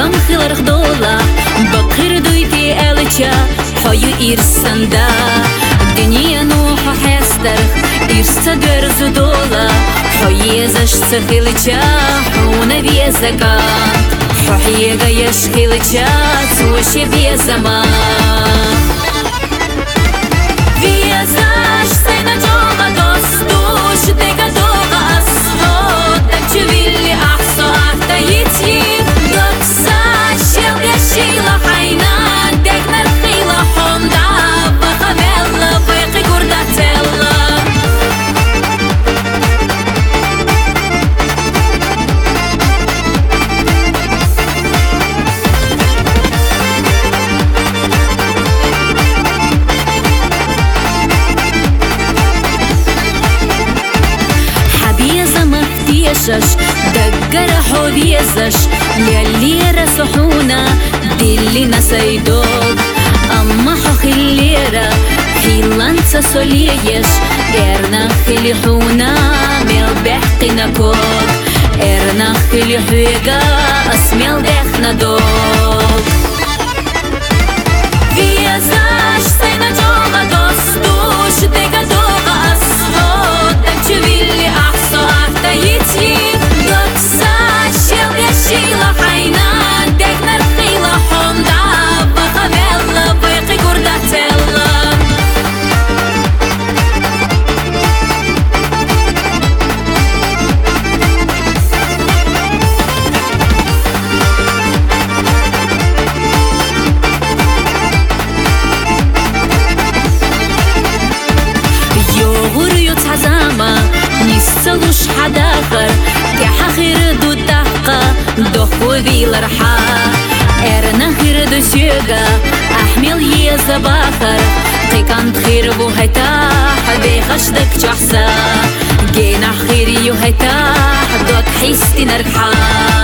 Kam khilar khdola Bakir duyti elcha Hoyu irsanda Dünya nuha hester Irsa görzu dola Hoyezash tsakhilcha Huna viezakan Hoyega yashkhilcha Tsoshe viezaman Viezash Sena joga dostush Dega doga asfot Tak chvilli ahso ahta yiti شيلة حينان ديك نرخيلة حمدا بخبيلة بيقي قرداتيلا حبيزة مفتيشش دقر حوبيزش يلي رسحونا دلي نسيدوك أما حخي الليرة حيلانسا سوليش إرنا خلي حونا ميل بحقنا كوك إرنا خلي حويقا أسميل دخنا دوك Viezash سينا جوغا دوستوش ديكا دوغا أسفوت تكشويلي أحصو أحتا يتي دوكساش يلي شيلة حينان ديك نرخيلة حمدا بخبيلة بيقي قرداتيلا نسلوش حداخر كحخير دو دحقة دخو ذي الرحا إرنا خير دو سيغا أحمل يزا باخر قيكان خير بو هيتاح ذي خشدك جحسا جينا خير يو هيتاح دوك حيستي نرحا